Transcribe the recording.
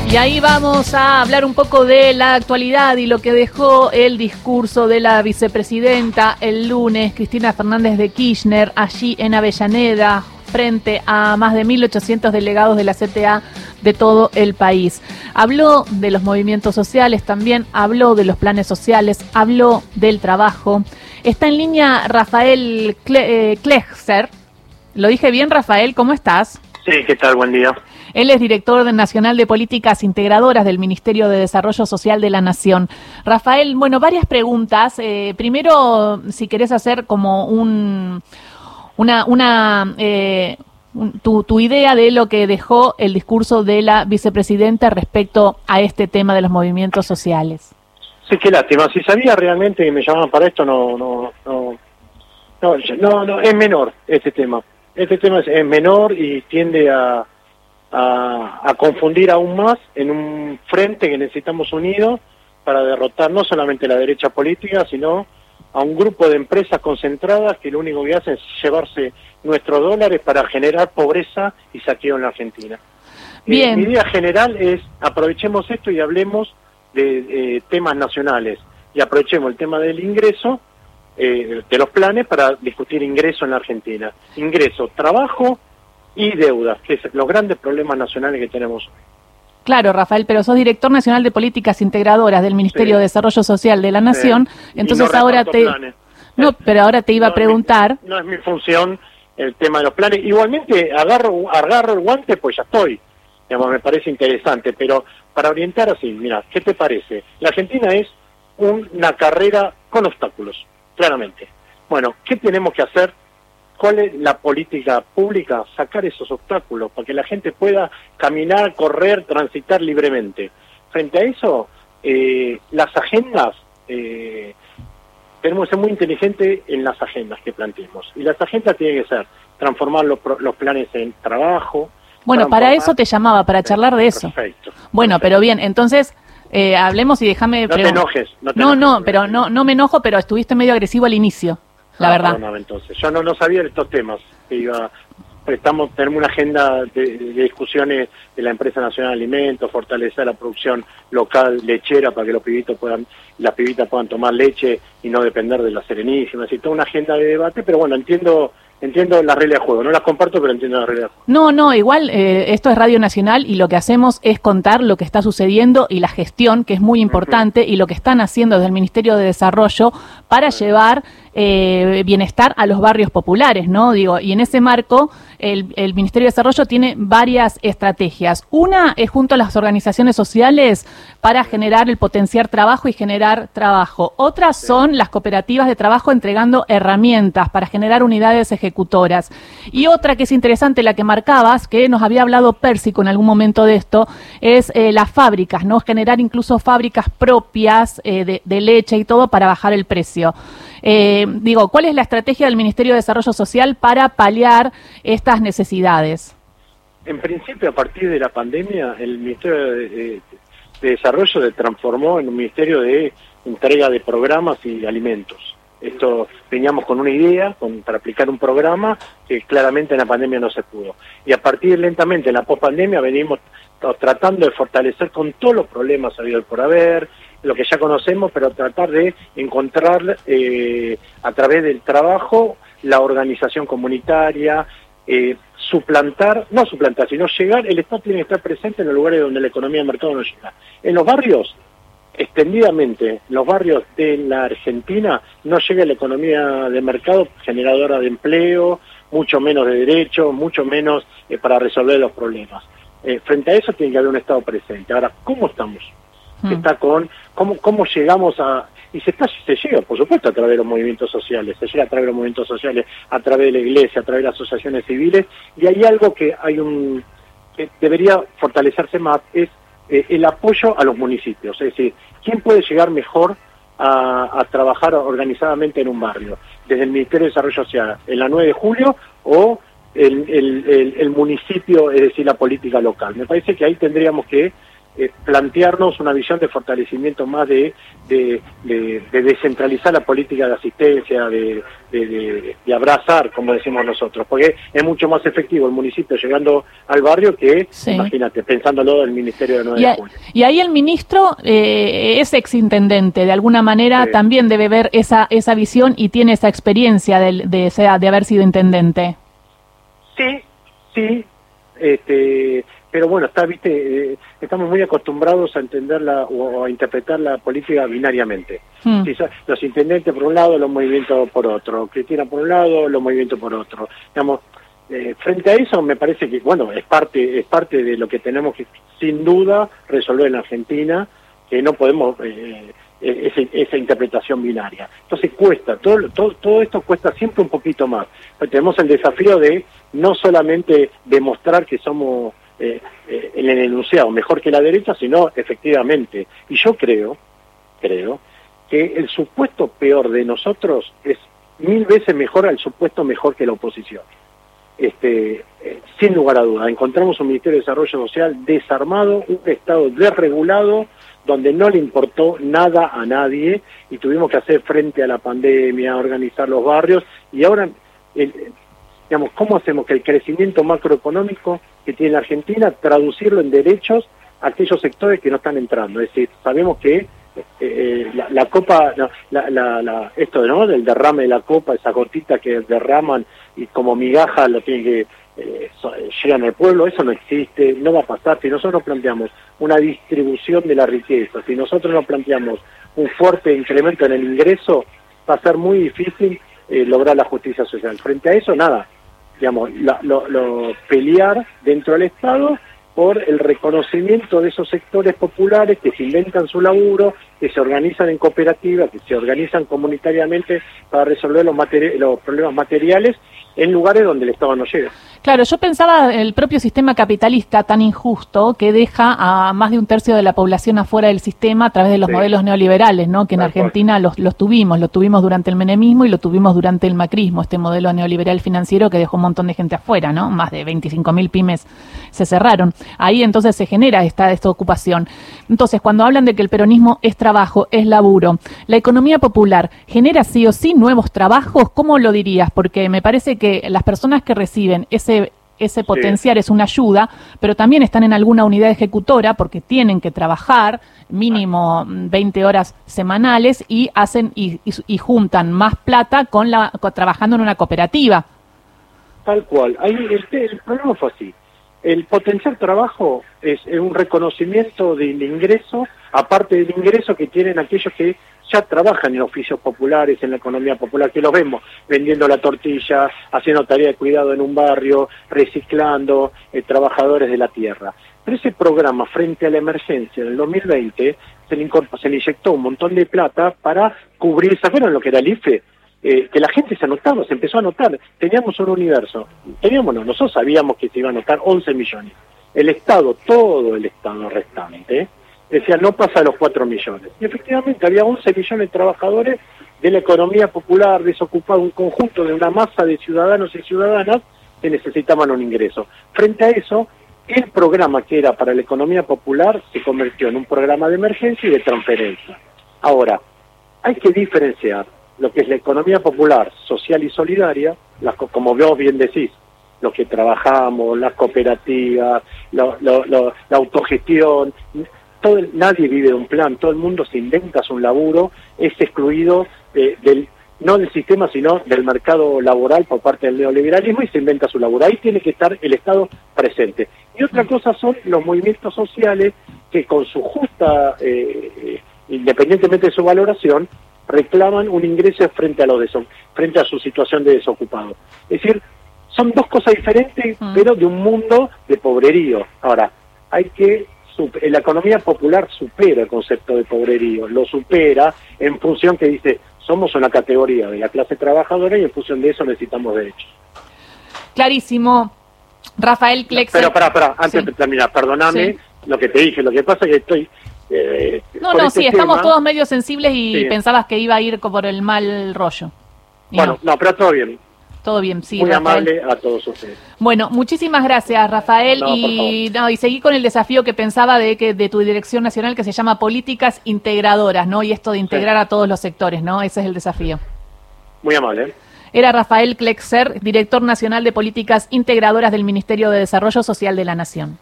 Y ahí vamos a hablar un poco de la actualidad y lo que dejó el discurso de la vicepresidenta el lunes, Cristina Fernández de Kirchner, allí en Avellaneda, frente a más de 1.800 delegados de la CTA de todo el país. Habló de los movimientos sociales, también habló de los planes sociales, habló del trabajo. Está en línea Rafael Klexer. ¿Lo dije bien, Rafael? ¿Cómo estás? Sí, ¿qué tal? Buen día. Él es director nacional de políticas integradoras del Ministerio de Desarrollo Social de la Nación. Rafael, bueno, varias preguntas. Primero, si querés hacer como tu idea de lo que dejó el discurso de la vicepresidenta respecto a este tema de los movimientos sociales. Sí, qué lástima. Si sabía realmente que me llamaban para esto, no, es menor este tema. Este tema es menor y tiende a confundir aún más en un frente que necesitamos unido para derrotar no solamente la derecha política, sino a un grupo de empresas concentradas que lo único que hacen es llevarse nuestros dólares para generar pobreza y saqueo en la Argentina. Bien. Mi idea general es aprovechemos esto y hablemos de temas nacionales y aprovechemos el tema del ingreso, de los planes para discutir ingreso en la Argentina. Ingreso, trabajo y deudas, que es los grandes problemas nacionales que tenemos hoy. Claro, Rafael, pero sos director nacional de políticas integradoras del Ministerio de Desarrollo Social de la Nación, entonces ahora No, pero ahora te iba a preguntar... No es mi función el tema de los planes. Igualmente agarro el guante, pues ya estoy. Digamos, me parece interesante, pero para orientar así, mira, ¿qué te parece? La Argentina es una carrera con obstáculos, claramente. Bueno, ¿qué tenemos que hacer? ¿Cuál es la política pública? Sacar esos obstáculos para que la gente pueda caminar, correr, transitar libremente. Frente a eso, las agendas, tenemos que ser muy inteligentes en las agendas que planteemos. Y las agendas tienen que ser transformar los planes en trabajo. Bueno, para eso te llamaba, para charlar de eso. Perfecto. Bueno, pero bien, entonces... hablemos y déjame... No te enojes. Pero no me enojo, pero estuviste medio agresivo al inicio. La verdad. Perdóname, entonces. Yo no sabía de estos temas. Tenemos una agenda de discusiones de la Empresa Nacional de Alimentos, fortalecer la producción local lechera para que las pibitas puedan tomar leche y no depender de las Serenísimas. Y toda una agenda de debate, pero bueno, entiendo las reglas de juego. No las comparto, pero entiendo las reglas de juego. No, igual esto es Radio Nacional y lo que hacemos es contar lo que está sucediendo y la gestión, que es muy importante, y lo que están haciendo desde el Ministerio de Desarrollo para llevar bienestar a los barrios populares, ¿no? Y en ese marco el Ministerio de Desarrollo tiene varias estrategias. Una es junto a las organizaciones sociales para generar potenciar trabajo y generar trabajo. Otras son las cooperativas de trabajo entregando herramientas para generar unidades ejecutoras. Y otra que es interesante, la que marcabas, que nos había hablado Pérsico en algún momento de esto, es las fábricas, ¿no? Generar incluso fábricas propias de leche y todo para bajar el precio. ¿Cuál es la estrategia del Ministerio de Desarrollo Social para paliar estas necesidades? En principio, a partir de la pandemia, el Ministerio de Desarrollo se transformó en un ministerio de entrega de programas y alimentos. Esto veníamos con una idea para aplicar un programa que claramente en la pandemia no se pudo. Y a partir lentamente, en la pospandemia, venimos tratando de fortalecer con todos los problemas habidos por haber, lo que ya conocemos, pero tratar de encontrar a través del trabajo la organización comunitaria, no suplantar, sino llegar, el Estado tiene que estar presente en los lugares donde la economía de mercado no llega. En los barrios, extendidamente, en los barrios de la Argentina, no llega la economía de mercado generadora de empleo, mucho menos de derechos, mucho menos para resolver los problemas. Frente a eso tiene que haber un Estado presente. Ahora, ¿cómo estamos? ¿Cómo llegamos a...? Y se llega, por supuesto, a través de los movimientos sociales, se llega a través de los movimientos sociales, a través de la iglesia, a través de las asociaciones civiles, y hay algo que que debería fortalecerse más, es el apoyo a los municipios. Es decir, ¿quién puede llegar mejor a trabajar organizadamente en un barrio? Desde el Ministerio de Desarrollo Social, en la 9 de julio, o el municipio, es decir, la política local. Me parece que ahí tendríamos que plantearnos una visión de fortalecimiento más de descentralizar la política de asistencia, de abrazar, como decimos nosotros, porque es mucho más efectivo el municipio llegando al barrio que, imagínate, pensándolo del Ministerio de 9 de Julio. Y ahí el ministro es exintendente, de alguna manera también debe ver esa visión y tiene esa experiencia de haber sido intendente. Sí, pero bueno, estamos muy acostumbrados a entenderla o a interpretar la política binariamente. Los intendentes por un lado, los movimientos por otro, Cristina por un lado, los movimientos por otro. Digamos, frente a eso me parece que, bueno, es parte de lo que tenemos que, sin duda, resolver en Argentina, que no podemos esa interpretación binaria. Entonces cuesta, todo esto cuesta siempre un poquito más. Pues tenemos el desafío de no solamente demostrar que somos en el enunciado mejor que la derecha, sino efectivamente. Y yo creo que el supuesto peor de nosotros es 1000 veces mejor al supuesto mejor que la oposición. Sin lugar a duda, encontramos un Ministerio de Desarrollo Social desarmado, un Estado desregulado, donde no le importó nada a nadie y tuvimos que hacer frente a la pandemia, organizar los barrios y ahora, digamos, ¿cómo hacemos que el crecimiento macroeconómico que tiene la Argentina, traducirlo en derechos a aquellos sectores que no están entrando? Es decir, sabemos que la copa, esto, ¿no?, del derrame de la copa, esa gotita que derraman y como migaja lo tienen que llegan al pueblo, eso no existe, no va a pasar. Si nosotros planteamos una distribución de la riqueza, si nosotros no planteamos un fuerte incremento en el ingreso, va a ser muy difícil lograr la justicia social. Frente a eso, nada, digamos, pelear dentro del Estado por el reconocimiento de esos sectores populares que se inventan su laburo, que se organizan en cooperativas, que se organizan comunitariamente para resolver los problemas materiales en lugares donde el Estado no llega. Claro, yo pensaba el propio sistema capitalista tan injusto que deja a más de 1/3 de la población afuera del sistema a través de los modelos neoliberales, ¿no? Que en Argentina lo tuvimos durante el menemismo y lo tuvimos durante el macrismo, este modelo neoliberal financiero que dejó un montón de gente afuera, ¿no? Más de 25.000 pymes se cerraron. Ahí entonces se genera esta ocupación. Entonces, cuando hablan de que el peronismo es trabajo, es laburo, ¿la economía popular genera sí o sí nuevos trabajos? ¿Cómo lo dirías? Porque me parece que las personas que reciben ese potenciar es una ayuda, pero también están en alguna unidad ejecutora porque tienen que trabajar mínimo 20 horas semanales y hacen y juntan más plata trabajando en una cooperativa. Tal cual. Ahí el problema fue así. El potencial trabajo es un reconocimiento del ingreso, aparte del ingreso que tienen aquellos que ya trabajan en oficios populares, en la economía popular, que los vemos vendiendo la tortilla, haciendo tarea de cuidado en un barrio, reciclando, trabajadores de la tierra. Pero ese programa, frente a la emergencia del 2020, se le inyectó un montón de plata para cubrir, ¿se acuerdan lo que era el IFE? Que la gente se anotaba, se empezó a anotar. Teníamos un universo, nosotros sabíamos que se iba a anotar 11 millones. El Estado, todo el Estado restante, decía no pasa a los 4 millones. Y efectivamente había 11 millones de trabajadores de la economía popular, desocupados, un conjunto de una masa de ciudadanos y ciudadanas que necesitaban un ingreso. Frente a eso, el programa que era para la economía popular se convirtió en un programa de emergencia y de transferencia. Ahora, hay que diferenciar lo que es la economía popular, social y solidaria, como vos bien decís, los que trabajamos, las cooperativas, la autogestión, nadie vive de un plan, todo el mundo se inventa su laburo, es excluido no del sistema, sino del mercado laboral por parte del neoliberalismo y se inventa su laburo. Ahí tiene que estar el Estado presente. Y otra cosa son los movimientos sociales que con su justa, independientemente de su valoración, reclaman un ingreso frente a su situación de desocupado. Es decir, son dos cosas diferentes, pero de un mundo de pobrerío. Ahora, la economía popular supera el concepto de pobrerío, lo supera en función que dice, somos una categoría de la clase trabajadora y en función de eso necesitamos derechos. Clarísimo. Rafael Klexel. Pero, antes de terminar, perdóname lo que te dije, lo que pasa es que estoy... estamos todos medio sensibles y pensabas que iba a ir por el mal rollo. Bueno, pero todo bien. Todo bien, sí. Muy Rafael. amable a todos ustedes. Bueno, muchísimas gracias, Rafael. No, y seguí con el desafío que pensaba de tu dirección nacional, que se llama políticas integradoras, ¿no? Y esto de integrar a todos los sectores, ¿no? Ese es el desafío. Muy amable. Era Rafael Klexer, director nacional de políticas integradoras del Ministerio de Desarrollo Social de la Nación.